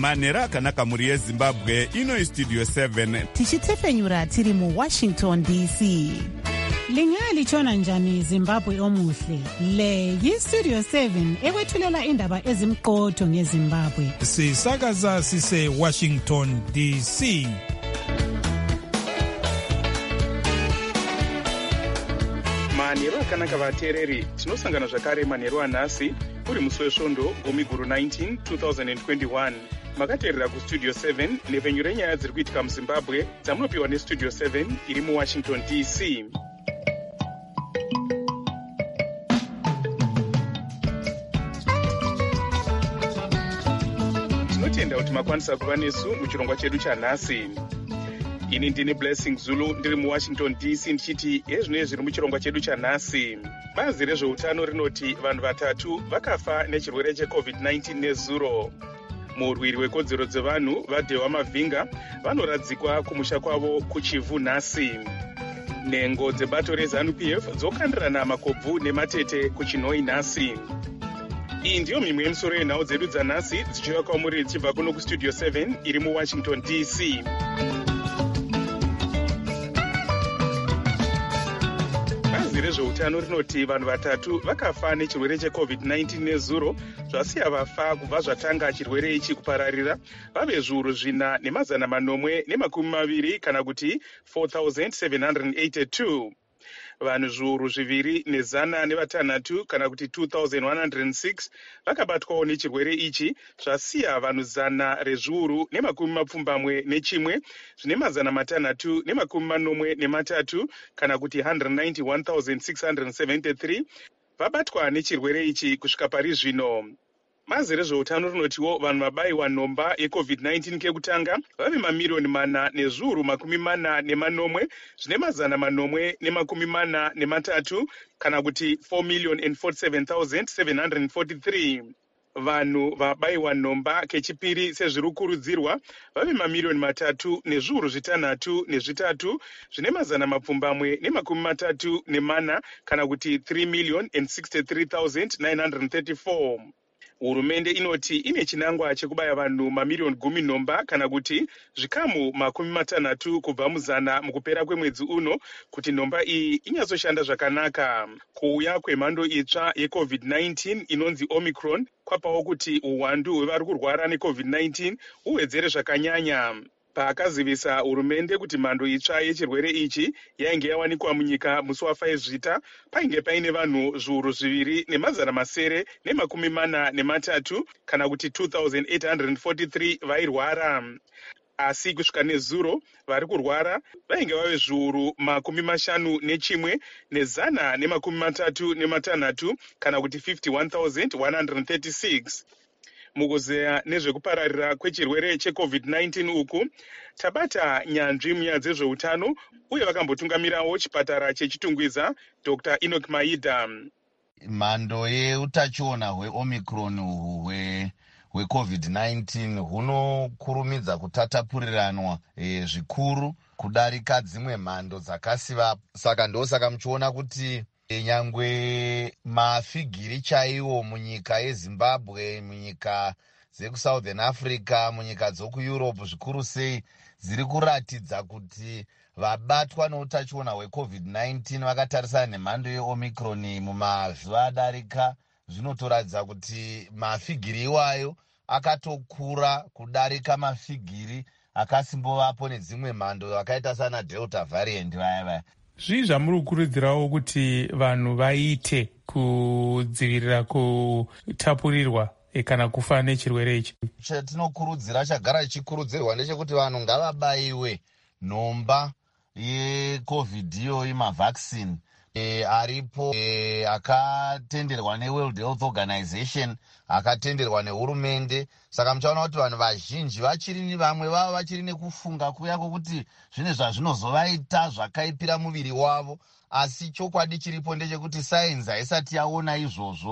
manhero akanaka mhuri yezimbabwe. Ino Studio 7 tichitefenyura tiri muWashington DC. Lingalitshona njani Zimbabwe omuhle? Le yiStudio 7 ekwethulela indaba ezimqotho ngeZimbabwe. Sisakaza sise Washington DC. Manhero akanaka vateereri, tinosangana zvakare manhero anhasi uri musi wesvondo gumiguru 19 2021. Makateerera kuStudio 7 nepfenyuro renyaya dziri kuitika muZimbabwe dzamunopiwa neStudio 7 iri muWashington DC. Tinotenda kuti makwanisa kuva nesu muchirongwa chedu chanhasi. Ini ndini Blessing Zulu ndiri muWashington DC ndichiti ezvinenge zviri muchirongwa chedu chanhasi. Bazi rezveutano rinoti vanhu vatatu vakafa nechirwere cheCovid-19 nezuro. Murwiri wekodzero dzevanhu vaDhewa Mavhinga vanoradzikwa kumusha kwavo kuChivu nhasi. Nhengo dzebato reZANU-PF dzokandirana makobvu nematete kuChinhoi nhasi. Iyi ndiyo mimwe yemisoro yenhau dzedu dzanhasi dzichiuya kwamuri dzichibva kuno kuStudio 7 iri muWashington DC. Bazi rezveutano rinoti vanhu vatatu vakafa nechirwere cheCovid-19 nezuro, zvasiya vafa kubva zvatanga chirwere ichi kupararira vave zviuru 4,820 kana kuti 4,782. Vanhu zviuru 2,106 kana kuti 2,106 vakabatwawo nechirwere ichi, zvasiya vanhu 100,021 zvine 643 kana kuti 191,673 vabatwa nechirwere ichi kusvika pari zvino. Bazi rezveutano rinotiwo vanhu vabayiwa nhomba yeCovid-19 kekutanga vave mamiliyoni 4,40,000 zvine 443 kana kuti 4,047,743. Vanhu vabayiwa nhomba kechipiri sezviri kukurudzirwa vave mamiliyoni 3,603 zvine 434 kana kuti 3,063,934. Hurumende inoti ine chinangwa chekubaya vanhu mamiliyoni 10 kana kuti zvikamu 60 kubva muzana mukupera kwemwedzi uno kuti nhomba iyi inyatsoshanda zvakanaka. Kuuya kwemhando itsva yeCovid-19 inonzi Omicron kwapawo kuti uwandu hwevari kurwara neCovid-19 huwedzere zvakanyanya. Paakazivisa hurumende kuti mhando itsva yechirwere ichi yainge yawanikwa munyika musi wa5 Zvita, painge paine vanhu zviuru 2,943 kana kuti 2,843 vairwara. Asi kusvika nezuro vari kurwara vainge vave zviuru 51,136 kana kuti 51,136. Mukuzeya nezvekupararira kwechirwere cheCovid-19 uku, tabata nyanzvi munyaya dzezveutano uye vakambotungamirawo chipatara chechitungwiza Dr. Enoch Maida. Mhando yeutachiona hweOmicron hweCovid-19 hunokurumidza kutatapuriranwa zvikuru kudarika dzimwe mhando dzakasiva. Saka ndosaka muchiona kuti nyangwe mafigiri chaiwo munyika yeZimbabwe, munyika dzekuSouthern Africa, munyika dzokuEurope zvikuru sei dziri kuratidza kuti vabatwa neutachiona hweCovid-19 vakatarisana nemhando yeOmicron mumazuva adarika, zvinotoratidza kuti mafigiri iwayo akatokura kudarika mafigiri akasimbovapo nedzimwe mhando akaita sana Delta variant vaya. Zvii zvamuri kukurudzirawo kuti vanhu vaite kudzivirira kutapurirwa kana kufa nechirwere ichi? Chatinokurudzira, chagara chichikurudzirwa ndechekuti vanhu ngavabayiwe nhomba yeCovid iyoyi, mavhaccine aripo akatenderwa neWorld Health Organization, akatenderwa nehurumende. Saka muchaona kuti vanhu vazhinji vamwe vavo vachiri nekufunga kuya kwokuti zvine zvazvinozovaita zvakaipira muviri wavo, asi chokwadi chiripo ndechekuti sainzi haisati yaona izvozvo.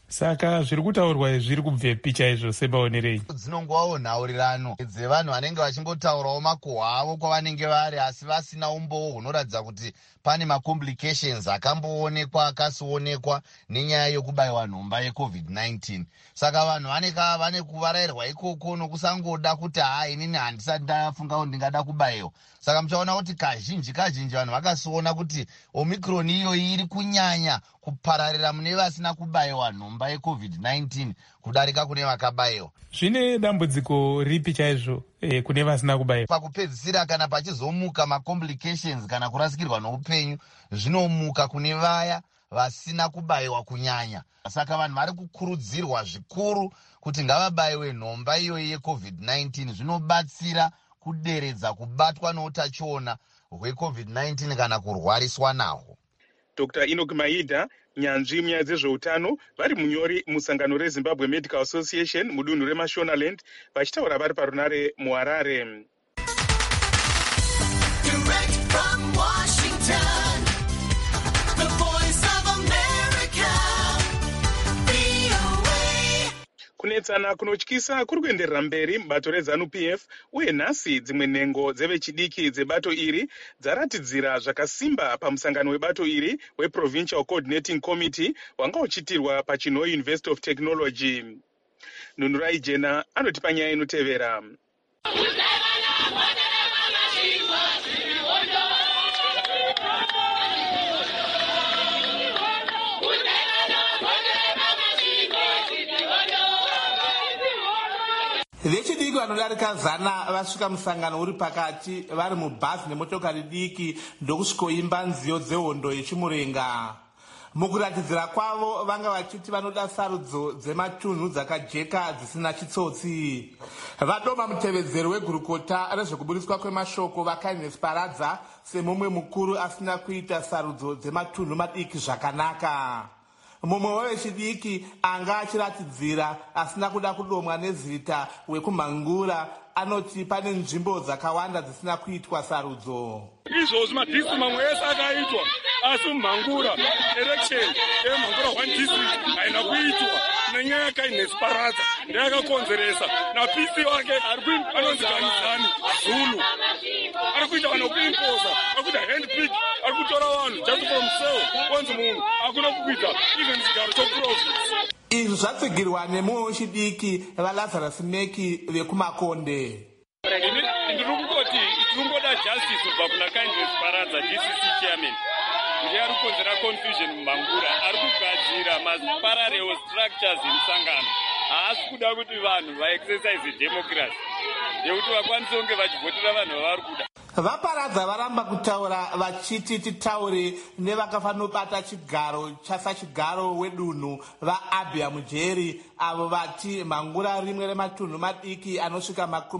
Saka zviri kutaurwa zviri kubvepi chaizvo semaonerei? Dzinongovawo nhaurirano dzevanhu vanenge vachingotaurawo makuhwa avo kwavanenge vari, asi vasina umboo hunoratidza kuti pane macomplications akamboonekwa akasionekwa nenyaya yokubayiwa nhomba yeCovid-19. Saka vanhu vane kuvarairwa ikoko nokusangoda kuti inini handisati ndafunga kuti ndingada kubayiwa. Saka muchaona kuti kazhinji vanhu vakasiona kuti Omicron iyoyi iri kunyanya kupararira mune vasina kubayiwa nhomba yeCovid-19 kudarika kune vakabayiwa. Zvine dambudziko ripi chaizvo kune vasina kubayiwa? Pakupedzisira kana pachizomuka macomplications kana kurasikirwa noupenyu, zvinomuka kune vaya vasina kubayiwa kunyanya. Saka vanhu vari kukurudzirwa zvikuru kuti ngavabayiwe nhomba iyoyi yeCovid-19. Zvinobatsira kuderedza kubatwa neutachiona hweCovid-19 kana kurwariswa nahwo. Dr. Enoch Maida, nyanzvi munyaya dzezveutano, vari munyori musangano reZimbabwe Medical Association mudunhu reMashonaland, vachitaura vari parunare muHarare. Kunetsana kunotyisa kuri kuenderera mberi mubato reZANU-PF, uye nhasi dzimwe nhengo dzevechidiki dzebato iri dzaratidzira zvakasimba pamusangano webato iri weProvincial Coordinating Committee wanga uchiitirwa paChinhoyi University of Technology. Nunurai Jena anotipa nyaya inotevera. Vechidiki vanodarika 100 vasvika musangano uri pakati vari mubhazi nemotokari diki ndokusvikoimba nziyo dzehondo yechimurenga. Mukuratidzira kwavo vanga vachiti vanoda sarudzo dzematunhu dzakajeka dzisina chitsotsi. Vadoma mutevedzeri wegurukota rezvekuburiswa kwemashoko vaKindness Paradza semumwe mukuru asina kuita sarudzo dzematunhu madiki zvakanaka. Mumwe wevechidiki anga achiratidzira asina kuda kudomwa nezita wekumhangura anoti pane nzvimbo dzakawanda dzisina kuitwa sarudzo. Izvozvi madhistrict mamwe ese akaitwa, asi mumhangura election yemhangura 1 district haina kuitwa nenyaya yaKindness Paradza ndeyakakonzeresa. Na-PC wake anonzi Ganizani Zulu ari kuita vanhu kuimposa, ari kuita handpick, ari kutora vanhu just from cell kwanzi munhu hakuna kuita even chigaro choprovince. Izvi zvatsigirwa nemumwe wechidiki vaLazarus Meki vekuMakonde. Ndiri kungoti tiringoda justice kubva kuna Kindness Paradza, DCC chairman. Ndiye ari kukonzera confusion mumhangura, ari kugadzira ma-parallel structures emusangano. Haasi kuda kuti vanhu vaexercise democracy yekuti vakwanise kunge vachivhotera vanhu vavari kuda. VaParadza varamba kutaura vachiti titaure nevakafanobata chigaro chasachigaro wedunhu vaAbia Mujeri, avo vati mhangura rimwe rematunhu madiki anosvika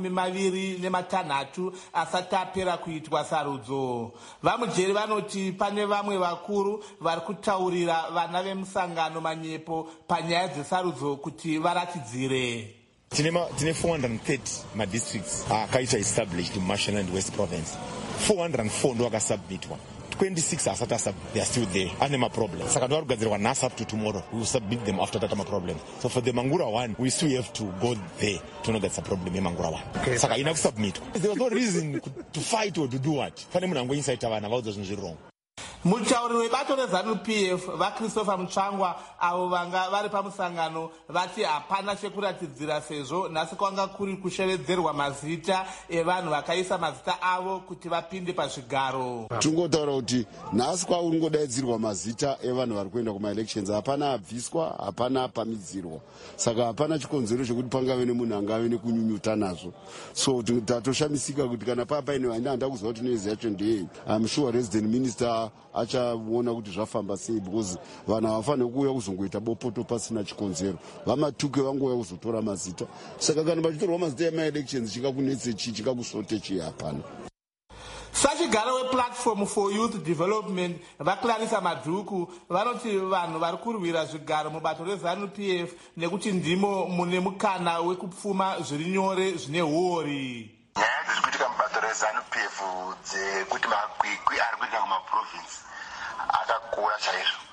26 asati apera kuitwa sarudzo. VaMujeri vanoti pane vamwe vakuru vari kutaurira vana vemusangano manyepo panyaya dzesarudzo kuti varatidzire. Tine 430 madistricts akaita established muMashonaland West Province. 404 ndo akasubmitwa. 26 asati they are still there. Ane maproblem. Saka ndo arikugadzirwa nhasi up to tomorrow. We will submit them after that problem. So for the Mangura one, we still have to go there to know that's a problem in Mangura one. Okay. Saka ina kusubmit. There was no reason to fight or to do what. Fane munhu angoinsaita vana vaudza zvinhu zviri wrong. Mutauri webato reZANU-PF vaChristopher Mutsvangwa avo vanga vari pamusangano vati hapana chekuratidzira sezvo nhasi kwanga kuri kushevedzerwa mazita evanhu vakaisa mazita avo kuti vapinde pazvigaro. Tingotaura kuti nhasi kwauri ngodaidzirwa mazita evanhu vari kuenda kumaelections, hapana abviswa, hapana apamidzirwa. Saka hapana chikonzero chekuti pangave nemunhu angave nekunyunyuta nazvo. So tatoshamisika kuti kana paine handa kuziva kuti noise yacho ndeyei. I'm sure resident minister achaona kuti zvafamba sei, because vanhu havafaniri kuuya kuzongoita bopoto pasina chikonzero. Vamatuke vangouya kuzotora mazita. Saka kana pachitorwa mazita emaelections chikakunetse chii, chikakusote chii, hapana. Sachigaro wePlatform for Youth Development vaClarissa Madhuku vanoti vanhu vari kurwira zvigaro mubato reZANU-PF nekuti ndimo mune mukana wekupfuma zviri nyore zvine huori. Nyaya dziri kuitika mubato reZANU-PF dzekuti makwikwi ari kuitika kumaprovince akakura chaizvo.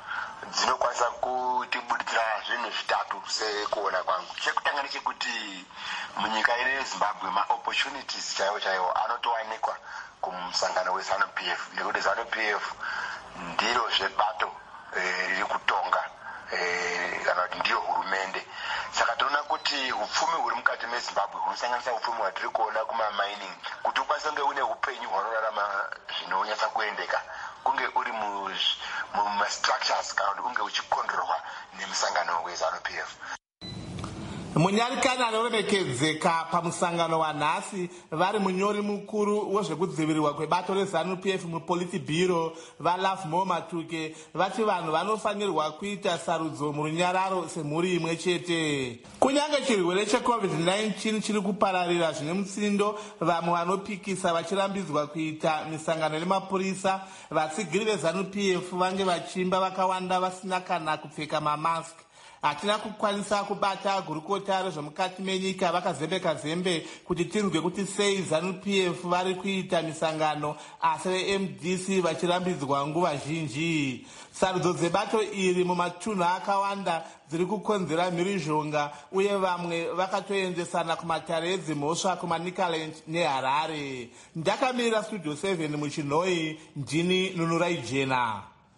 dzinokwanisa kutibuditsira zvinhu zvitatu sekuona kwangu. Chekutanga ndechekuti munyika ine yeZimbabwe maopportunities chaiwo anotowanikwa kumusangano weZANU-PF, nekuti ZANU-PF ndiro zvebato riri kutonga kana kuti ndiyo hurumende. Saka toona kuti upfumi huri mukati meZimbabwe hunosanganisa upfumi hwatiri kuona kumamining, kuti ukwanise kunge une upenyu hwanorarama zvinonyatsa kuendeka, kunge uri mumastructures kana kuti unge uchikondorwa nemusangano weZANU-PF. Munyarikani anoremekedzeka pamusangano wanhasi vari munyori mukuru wezvekudzivirirwa kwebato reZANU-PF muPolitburo vaLovemore Matuke vati vanhu vanofanirwa kuita sarudzo murunyararo semhuri imwe chete. Kunyange chirwere cheCovid-19 chiri kupararira zvine mutsindo, vamwe vanopikisa vachirambidzwa kuita misangano nemapurisa, vatsigiri veZANU-PF vange vachimba vakawanda vasina kana kupfeka mamask. Hatina kukwanisa kubata gurukota rezvemukati menyika vakazembeka zembe kuti tinzwe kuti sei ZANU-PF vari kuita misangano asi veMDC vachirambidzwa nguva zhinji. Sarudzo dzebato iri mumatunhu akawanda dziri kukonzera mhirizhonga, uye vamwe vakatoendesana kumatare edzimhosva kumaNicaland neHarare. Ndakamirira Studio 7 muChinoi, ndini Nunurai Jena.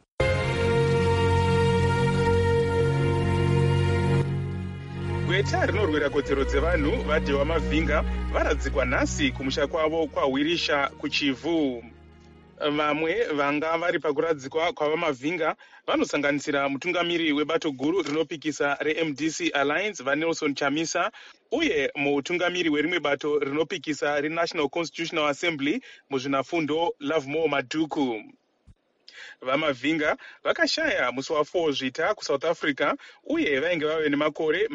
Gweta rinorwira kodzero dzevanhu vaDhewa Mavhinga varadzikwa nhasi kumusha kwavo kwaHwirisha kuChivu. Vamwe vanga vari pakuradzikwa kwavaMavhinga vanosanganisira mutungamiri webato guru rinopikisa reMDC Alliance vaNelson Chamisa, uye mutungamiri werimwe bato rinopikisa reNational Constitutional Assembly muzvinafundo Lovemore Matuke. VaMavhinga vakashaya musi wa4 Zvita kuSouth Africa, uye vainge vave nemakore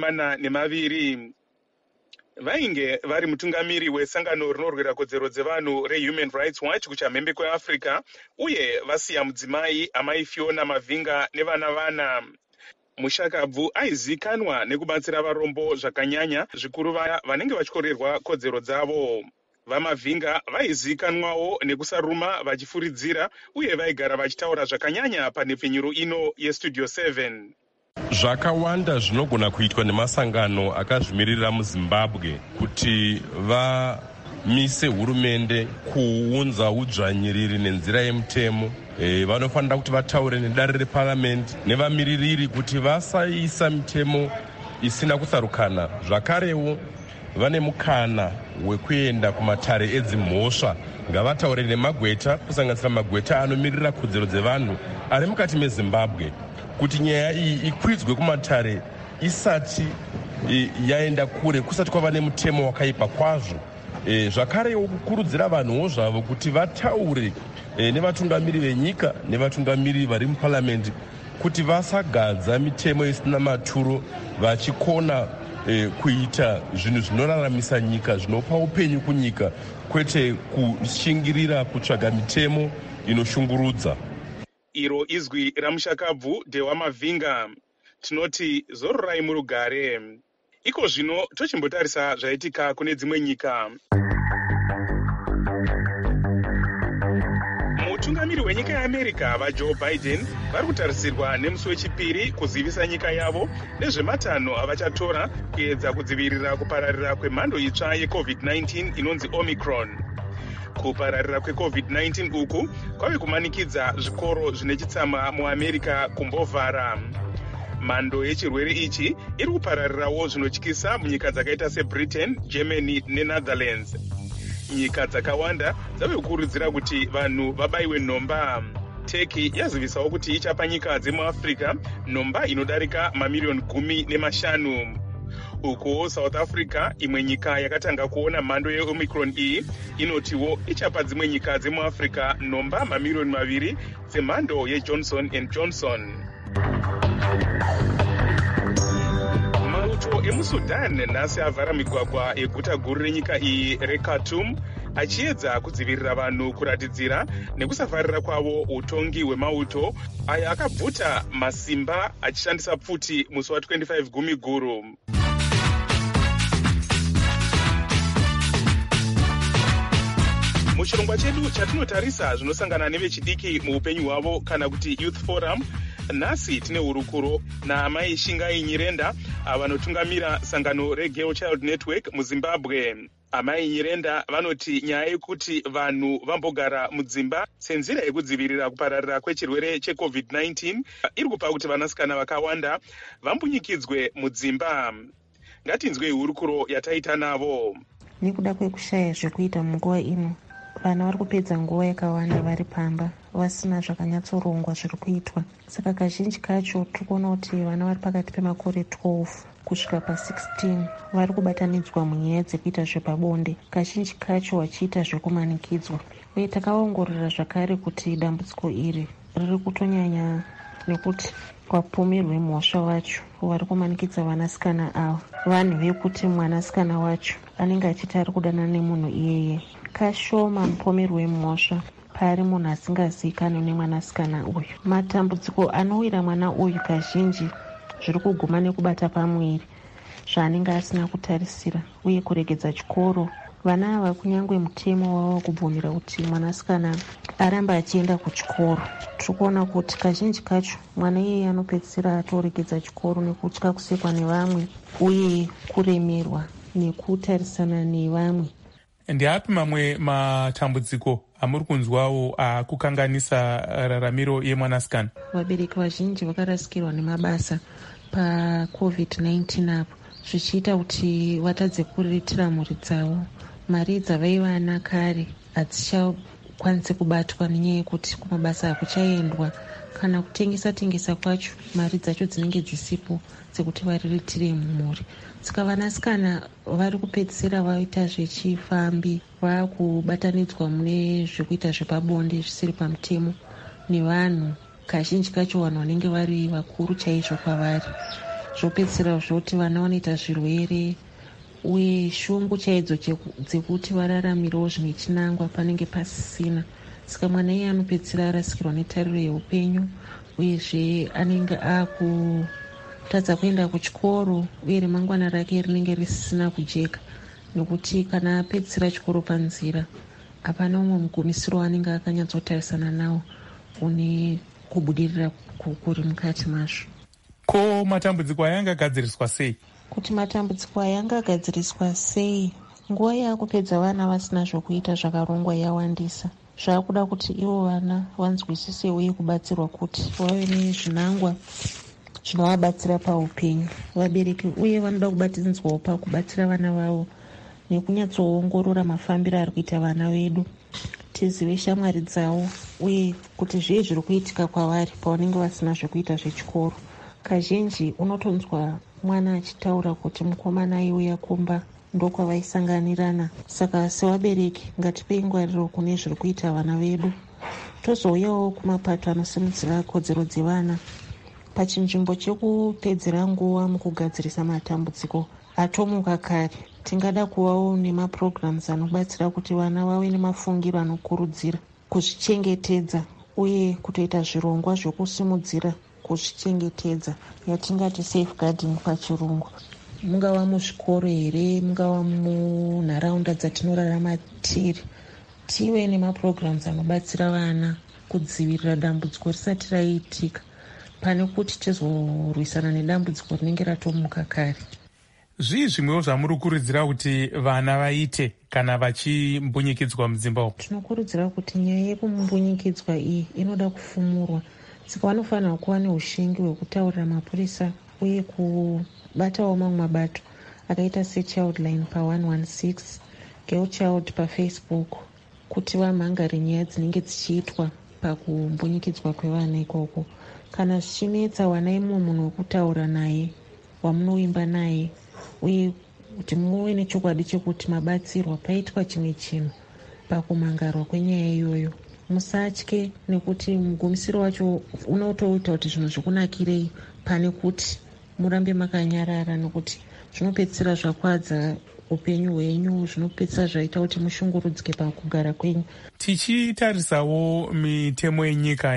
42. Vainge vari mutungamiri wesangano rinorwira kodzero dzevanhu reHuman Rights Watch kuchamhembe kweAfrica, uye vasiya mudzimai amai Fiona Mavhinga nevana. Mushakabvu aizikanwa nekubatsira varombo zvakanyanya, zvikuru vaya vanenge vachikorerwa kodzero dzavo. VaMavhinga vaizikanwawo nekusaruma vachifuridzira, uye vaigara vachitaura zvakanyanya panhepfenyuro ino yeStudio 7. Zvakawanda zvinogona kuitwa nemasangano akazvimirira muZimbabwe kuti vamise hurumende kuunza udzvanyiriri nenzira yemutemo. Vanofanira kuti vataure nedare reparamende nevamiririri kuti vasaisa mitemo isina kusarukana. Zvakarewo vane mukana wekuenda kumatare edzimhosva, ngavataure nemagweta, kusanganisira magweta anomirira kodzero dzevanhu ari mukati meZimbabwe, kuti nyaya iyi ikwidzwe kumatare isati yaenda kure, kusati kwava nemutemo wakaipa kwazvo. Zvakarewo kukurudzira vanhuwo zvavo kuti vataure nevatungamiri venyika nevatungamiri vari muparamendi kuti vasagadza mitemo isina maturo, vachikona kuita zvinhu zvinoraramisa nyika, zvinopa upenyu kunyika, kwete kushingirira kutsvaga mitemo inoshungurudza. Iro izwi ramushakabvu Dhewa Mavhinga. Tinoti zororai murugare. Iko zvino tochimbotarisa zvaitika kune dzimwe nyika. Mutungamiri wenyika yeAmerica vaJoe Biden vari kutarisirwa nemusi wechipiri kuzivisa nyika yavo nezvematanho avachatora kuedza kudzivirira kupararira kwemhando itsva yeCovid-19 inonzi Omicron. Kupararira kweCovid-19 uku kwave kumanikidza zvikoro zvine chitsama muAmerica kumbovhara. Mhando yechirwere ichi iri kupararirawo zvinotyisa munyika dzakaita seBritain, Germany neNetherlands. Nyika dzakawanda dzave kukurudzira kuti vanhu vabayiwe nhomba. Turkey yazivisawo kuti ichapa nyika dzemuAfrica nhomba inodarika mamiliyoni 15. Uko South Africa, imwe nyika yakatanga kuona mhando yeOmicron iyi, inotiwo ichapa dzimwe nyika dzemuAfrica nhomba mamiliyoni 2 dzemhando yeJohnson & Johnson. Mauto emuSudan nhasi avhara migwagwa yeguta guru renyika iyi reKhartoum, achiedza kudzivirira vanhu kuratidzira nekusafarira kwavo utongi hwemauto aya akabvuta masimba achishandisa pfuti musi wa25 Gumiguru. Muchirongwa chedu chatinotarisa zvinosangana nevechidiki muupenyu hwavo kana kuti Youth Forum, Nhasi tine hurukuro naamai Shingai Nyirenda vanotungamira sangano reGirl Child Network muZimbabwe. Amai Nyirenda vanoti nyaya yekuti vanhu vambogara mudzimba senzira yekudzivirira kupararira kwechirwere cheCovid-19 iri kupa kuti vanasikana vakawanda vambunyikidzwe mudzimba. Ngatinzwei hurukuro yataita navo. Nekuda kwekushaya zvekuita munguva ino, vana vari kupedza nguva yakawanda vari pamba vasina zvakanyatsorongwa zviri kuitwa. Saka kazhinji kacho tiri kuona kuti vana vari pakati pemakore 12 kusvika pa16 vari kubatanidzwa munyaya dzekuita zvepabonde, kazhinji kacho vachiita zvekumanikidzwa. Uye takaongorora zvakare kuti dambudziko iri riri kutonyanya nekuti vapfumi rwemhosva wacho vari kumanikidza vanasikana ava vanhu vekuti mwanasikana wacho anenge achiti ari kudanana nemunhu iyeye. Kashoma mupomero wemhosva pari munhu asingazivikanwi nemwanasikana uyu. Matambudziko anowira mwana uyu kazhinji zviri kuguma nekubata pamwiri zvaanenge asina kutarisira uye kuregedza chikoro. Vana ava kunyangwe mutemo wavo kubvumira kuti mwanasikana aramba achienda kuchikoro. Tiri kuona kuti kazhinji kacho mwana iyeye anopedzisira atoregedza chikoro nekutya kusekwa nevamwe uye kuremerwa nekutarisana nevamwe. Ndeapi mamwe matambudziko amuri kunzwawo akukanganisa raramiro yemwanasikana? Vabereki vazhinji vakarasikirwa nemabasa paCovid-19 apo, zvichiita kuti vatadze kuriritira mhuri dzavo. Mari dzavaiwana kare hadzichakwanisi kubatwa nenyaya yekuti kumabasa hakuchaendwa, kana kutengesa kwacho mari dzacho dzinenge dzisipo dzekuti variritire mhuri. Saka vanasikana vari kupedzisira vaita zvechifambi, vakubatanidzwa mune zvekuita zvepabonde zvisiri pamutemo nevanhu, kazhinji kacho vanhu vanenge vari vakuru chaizvo kwavari. Zvopedzisira zvoti vana vanoita zvirwere uye shungu chaidzo dzekuti vararamirewo zvimwe chinangwa panenge pasisina. Saka mwana iye anopedzisira arasikirwa netariro yeupenyu uyezve anenge akutadza kuenda kuchikoro uye remangwana rake rinenge risina kujeka, nokuti kana apedzisira chikoro panzira hapana umwe mugumisiro wanenge akanyatsotarisana nawo une kubudirira kuri mukati mazvo. Ko matambudziko aya angagadziriswa sei? Kuti matambudziko aya angagadziriswa sei, nguva yaakupedza vana vasina zvokuita zvakarongwa yawandisa. Zvaakuda kuti ivo vana vanzwisise uye kubatsirwa kuti vave nezvinangwa zvinovabatsira paupenyu. Vabereki uye vanoda kubatanidzwawo pakubatsira vana vavo nekunyatsoongorora mafambiro ari kuita vana vedu, tizive shamwari dzavo uye kuti zvii zviri kuitika kwavari pavanenge vasina zvekuita zvechikoro. Kazhinji unotonzwa mwana achitaura kuti mukomana aiuya kumba ndokwavaisanganirana. Saka sevabereki ngatipei ngwariro kune zviri kuita vana vedu, tozouyawo kumapato anosimudzira kodzero dzevana pachinzvimbo chekupedzera nguva mukugadzirisa matambudziko atomuka kare. Tingada kuvawo nemaprograms anobatsira kuti vana vave nemafungiro anokurudzira kuzvichengetedza uye kutoita zvirongwa zvokusimudzira kuzvichengetedza, yatingati safeguarding pachirungu. Mungava muzvikoro here, mungava munharaunda dzatinorarama tiri, tive nemaprograms anobatsira vana kudzivirira dambudziko risati raiitika, pane kuti tizorwisana nedambudziko rinenge ratomuka kare. Zvii zvimwewo zvamuri kukurudzira kuti vana vaite kana vachimbunyikidzwa mudzimba umu? Tinokurudzira kuti nyaya yekumbunyikidzwa iyi inoda kufumurwa, saka vanofanira kuva neushingi hwekutaurira mapurisa uye kubatawo mamwe mabato akaita seChildline pa116, Girl Child paFacebook, kuti vamhangare nyaya dzinenge dzichiitwa pakumbunyikidzwa kwevana ikoko. Kana zvichinetsa, wanai mumwe munhu wekutaura naye, wamunoimba naye, uye kuti muve nechokwadi chekuti mabatsirwa paitwa chimwe chinhu pakumangarwa kwenyaya iyoyo. Musatye, nekuti mugumisiro wacho unotoita kuti zvinhu zvikunakirei pane kuti murambe makanyarara, nekuti zvinopedzisira zvakwadza upenyu hwenyu, zvinopedzisira zvaita kuti mushungurudzike pakugara kwenyu. Tichitarisawo mitemo yenyika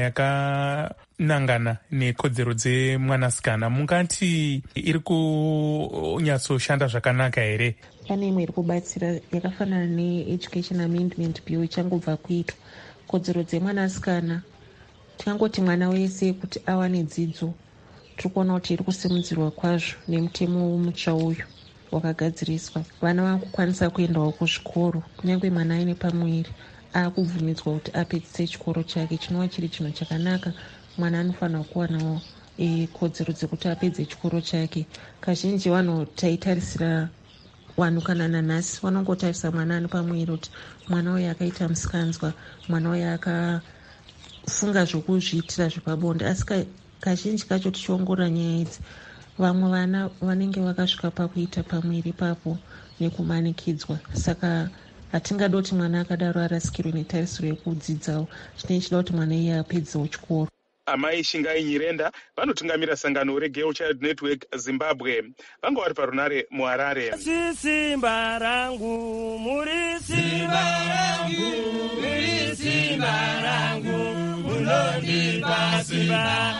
yakanangana nekodzero dzemwanasikana, mungati iri kunyatsoshanda zvakanaka here? Pane imwe iri kubatsira yakafanana neEducation Amendment Bill ichangobva kuitwa. Kodzero dzemwanasikana Tikangoti mwana wese kuti awane dzidzo, tiri kuona kuti iri kusimudzirwa kwazvo nemutemo mutsva uyu wakagadziriswa. Vana vakukwanisa kuendawo kuzvikoro, kunyange mwana aine pamwiri akubvumidzwa kuti apedzise chikoro chake, chinova chiri chinhu chakanaka. Mwana anofanira kuwanawo kodzero dzekuti apedze chikoro chake. Kazhinji vanhu taitarisira vanhu kana nanhasi vanongotarisa mwana ani pamwiri kuti mwana uyu akaita musikanzwa, mwana uyu akafunga zvokuzviitira zvepabonde. Asi kazhinji kacho tichiongorora nyaya idzi, vamwe vana vanenge vakasvika pakuita pamwiri ipapo nekumanikidzwa. Saka hatingada kuti mwana akadaro arasikirwe netarisiro yekudzidzawo. Chinenge chida kuti mwana iye apedzewo chikoro. Amai Shingai Nyirenda vanotungamira sangano reGirl Child Network Zimbabwe. Vanga vari parunare muHarare. Simba rangu, muri simba rangu, muri simba rangu, munondipa simba.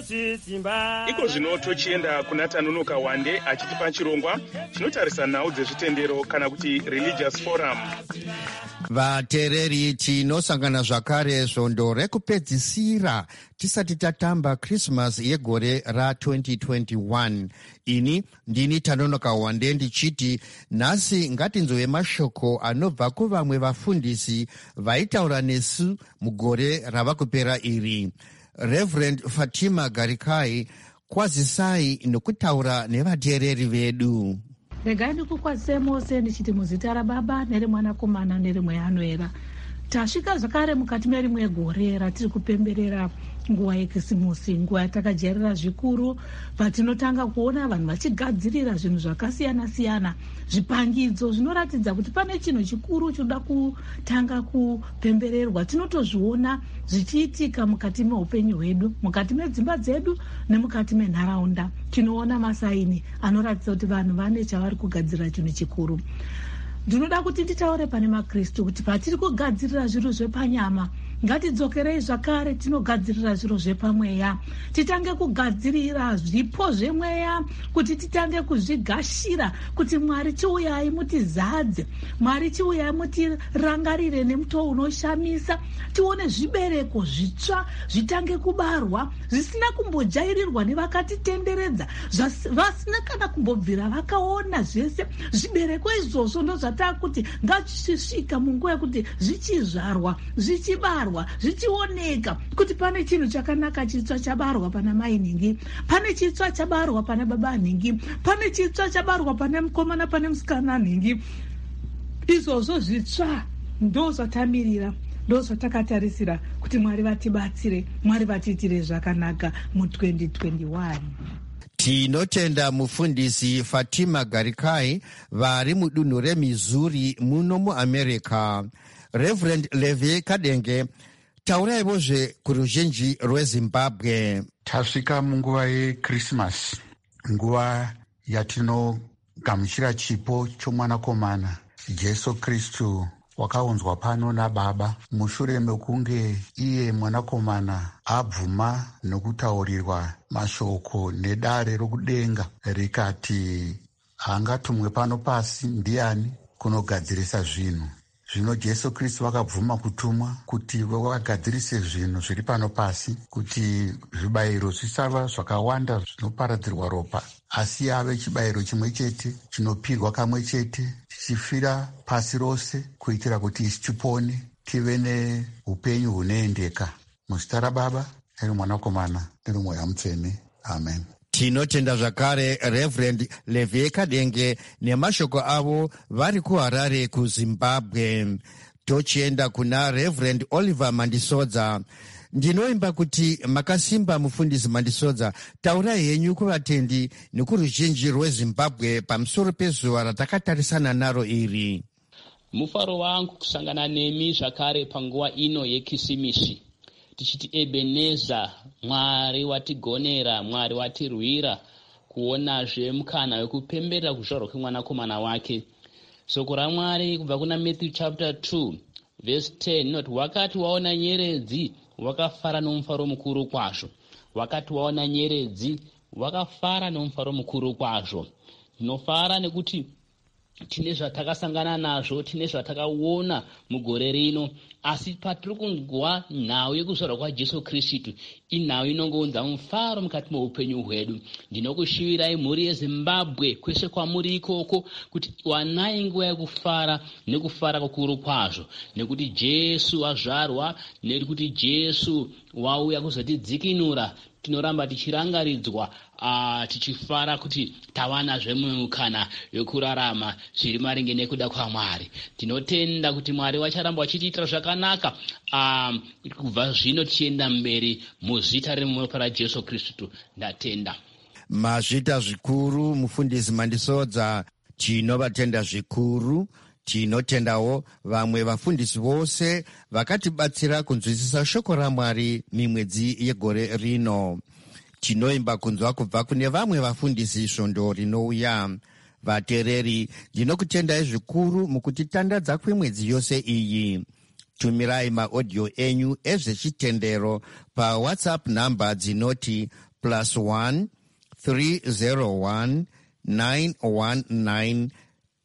Iko zvino tochienda kuna Tanunuka Wande achitipa chirongwa chinotarisa nhau dzezvitendero kana kuti Religious Forum. Vateereri, tinosangana zvakare svondo rekupedzisira tisati tatamba Christmas yegore ra2021. Ini ndini Tanunuka Wande ndichiti nhasi ngatinzwe mashoko anobva kuvamwe vafundisi vaitaura nesu mugore rava kupera iri. Reverend Fatima Garikai, kwazisai nokutaura nevateereri vedu. Regai ndikukwazise mose ndichiti muzita raBaba nereMwanakomana nereMweya. Tasvika zvakare mukati merimwe gore ratiri kupemberera nguva yeKisimusi, nguva yatakajairira zvikuru patinotanga kuona vanhu vachigadzirira zvinhu zvakasiyana-siyana, zvipangidzo zvinoratidza kuti pane chinhu chikuru choda kutanga kupembererwa. Tinotozviona zvichiitika mukati meupenyu hwedu, mukati medzimba dzedu nemukati menharaunda. Tinoona masaini anoratidza kuti vanhu vane chavari kugadzirira chinhu chikuru. Ndinoda kuti nditaure pane maKristu kuti patiri kugadzirira zviro zvepanyama, ngatidzokerei zvakare tinogadzirira zviro zvepamweya. Titange kugadzirira zvipo zvemweya, kuti titange kuzvigashira, kuti Mwari chiuyai mutizadze, Mwari chiuyai mutirangarire nemutoo unoshamisa, tione zvibereko zvitsva zvitange kubarwa, zvisina kumbojairirwa nevakatitenderedza, vasina kana kumbobvira vakaona zvese. Zvibereko izvozvo ndozvatakuti ngazvisvika munguva yekuti zvichizvarwa, zvichibarwa, zvichioneka kuti pane chinhu chakanaka chitsva chabarwa pana mai Nhingi, pane chitsva chabarwa pana baba Nhingi, pane chitsva chabarwa pane mukomana, pane musikana Nhingi. Izvozvo zvitsva ndozvatamirira, ndozvatakatarisira kuti Mwari vatibatsire, Mwari vatiitire zvakanaka mu2021. Tinotenda mufundisi Fatima Garikai vari mudunhu reMissouri muno muAmerica. Reverend Levi Kadenge, tauraivozve kuruzhinji rweZimbabwe. Tasvika munguva yeKrismasi, nguva yatinogamuchira chipo chomwanakomana Jesu Kristu wakaunzwa pano naBaba mushure mekunge iye mwanakomana abvuma nokutaurirwa mashoko nedare rokudenga rikati haangatumwe pano pasi ndiani kunogadzirisa zvinhu. Zvino Jesu Kristu vakabvuma kutumwa kuti vagadzirise zvinhu zviri pano pasi, kuti zvibayiro zvisava zvakawanda zvinoparadzirwa ropa, asi ave chibayiro chimwe chete chinopirwa kamwe chete, tichifira pasi rose kuitira kuti isi tipone, tive neupenyu hunoendeka. Muzita raBaba nereMwanakomana nereMweya Mutsvene. Amen. Tinotenda zvakare Reverend Levi Kadenge nemashoko avo vari kuHarare kuZimbabwe. Tochienda kuna Reverend Oliver Mandisodza. Ndinoimba kuti makasimba mufundisi Mandisodza, taurai henyu kuvatendi nekuruzhinji rweZimbabwe pamusoro pezuva ratakatarisana naro iri. Mufaro wangu kusangana nemi zvakare panguva ino yeKisimisi, tichiti Ebeneza, Mwari watigonera, Mwari watirwira, kuonazve mukana wekupemberera kuzvarwa kwemwanakomana wake. Soko raMwari kubva kuna Matthew chapter 2 verse 10 inoti, wakati waona nyeredzi wakafara nomufaro mukuru kwazvo. Wakati waona nyeredzi wakafara nomufaro mukuru kwazvo. Ndinofara nekuti tine zvatakasangana nazvo, tine zvatakaona mugore rino, asi patiri kunzwa nhau yekuzvarwa kwaJesu Kristu, inhau inongounza mufaro mukati meupenyu hwedu. Ndinokushivirai mhuri yeZimbabwe, kwese kwamuri ikoko, kuti wanai nguva yekufara, nekufara kukuru kwazvo, nekuti Jesu wazvarwa, nekuti Jesu wauya kuzotidzikinura. Tinoramba tichirangaridzwa, tichifara kuti tawanazve mukana yokurarama zviri maringe nekuda kwaMwari. Tinotenda kuti Mwari wacharamba wachitiitira zvakanaka, kubva zvino tichienda mberi muzita remuropa raJesu Kristu. Ndatenda. Mazvita zvikuru mufundisi Mandisodza, tinovatenda zvikuru. Tinotendawo vamwe vafundisi vose vakatibatsira kunzwisisa shoko raMwari mimwedzi yegore rino. Tinoimba kunzwa kubva kune vamwe vafundisi svondo rinouya. Vateereri, ndinokutendai zvikuru mukutitandadza kwemwedzi yose iyi. Tumirai maaudio enyu ezvechitendero paWhatsApp namba dzinoti +1 301 919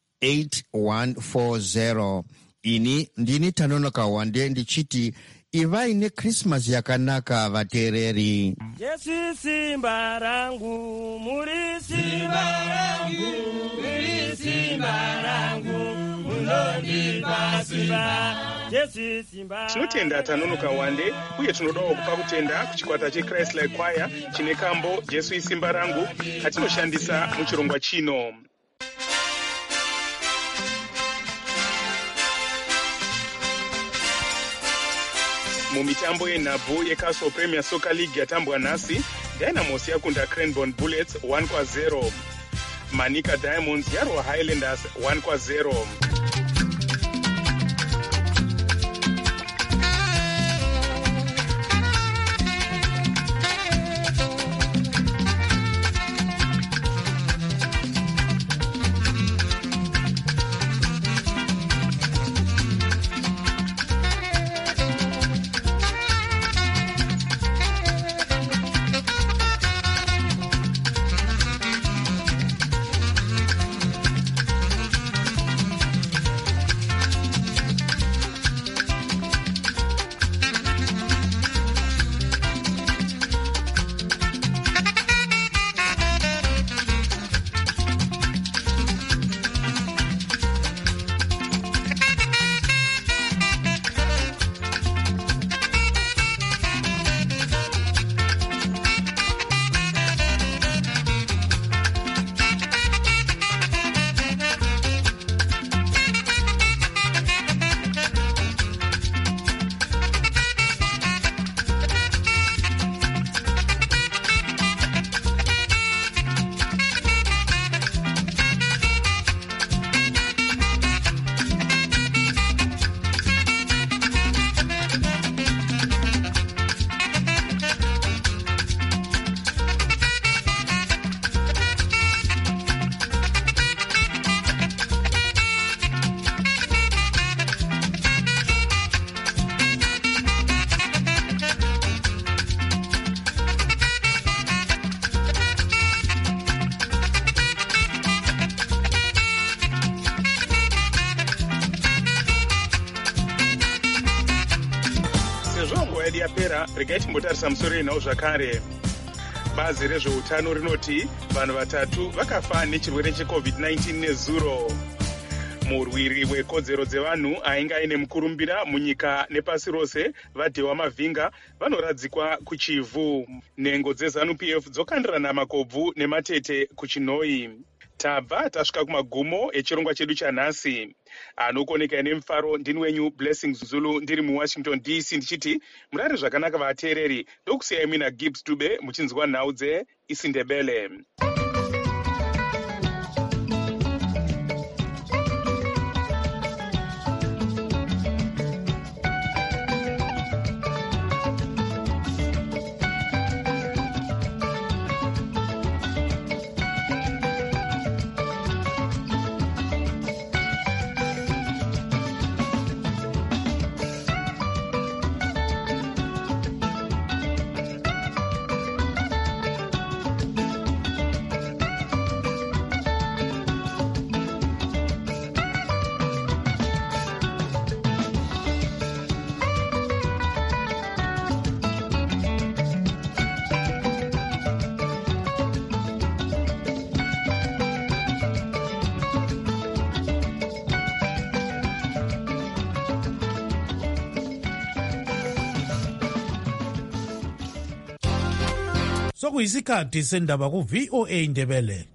8140. Ini ndini Tanonoka Wande ndichiti ivai neKrismasi yakanaka vateereri. Jesu simba rangu, muri simba rangu, muri simba rangu, munondipa simba. Jesu simba. Tinotenda Tanonoka Wande, uye tinodawo kupa kutenda kuchikwata cheChrist Like Choir chine kambo Jesu isimba rangu katinoshandisa muchirongwa chino. Mumitambo yenhabvu yeCastle Premier Soccer League yatambwa nhasi, Dynamos yakunda Cranbourne Bullets 1-0. Manica Diamonds yarwa Highlanders 1-0. yapera regai timbotarisa musoro yenhau zvakare. Bazi rezveutano rinoti vanhu vatatu vakafa nechirwere cheCovid-19 nezuro. Murwiri wekodzero dzevanhu ainge aine mukurumbira munyika nepasi rose vaDhewa Mavhinga vanoradzikwa kuchivhu. Nhengo dzeZANU-PF dzokandirana makobvu nematete kuChinoi. Tabva tasvika kumagumo echirongwa chedu chanhasi. Anokoneka nemufaro ndini wenyu Blessing Zulu ndiri muWashington DC ndichiti murari zvakanaka vateereri. Ndokusiyai mina Gibbs Dube muchinzwa nhau dzeIsindebele. sokuyisikhathi sendaba ku-VOA Ndebele.